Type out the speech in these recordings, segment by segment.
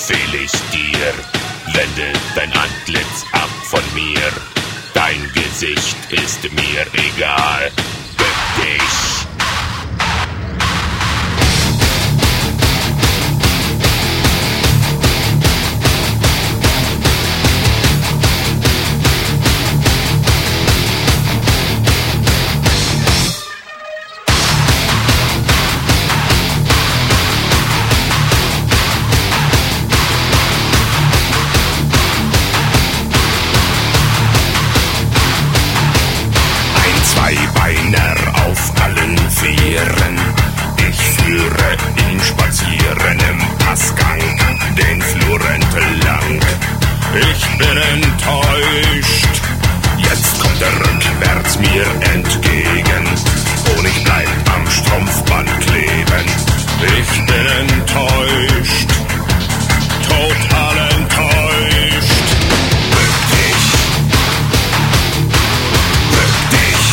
befehl ich dir, wende dein Antlitz ab von mir. Dein Gesicht ist mir egal. Bück dich! Zweibeiner auf allen Vieren. Ich führe ihn spazieren im Passgang, den Flur entlang. Ich bin enttäuscht, jetzt kommt er rückwärts mir entgegen. Und ich bleib am Strumpfband kleben. Ich bin enttäuscht, total enttäuscht. Bück dich! Bück dich!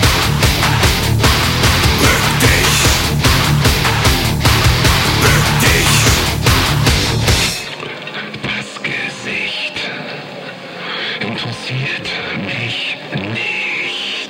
Interessiert mich nicht.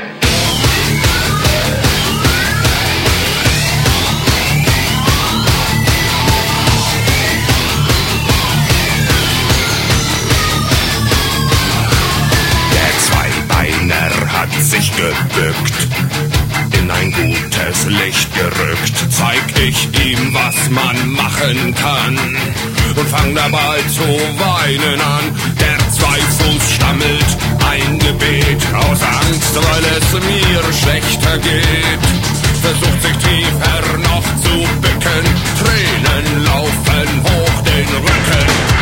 Der Zweibeiner hat sich gebückt, in ein gutes Licht gerückt. Zeig ich ihm, was man machen kann, und fang dabei zu weinen an. Der Zweifuß stammelt ein Gebet aus Angst, weil es mir schlechter geht. Versucht sich tiefer noch zu bücken, Tränen laufen hoch den Rücken.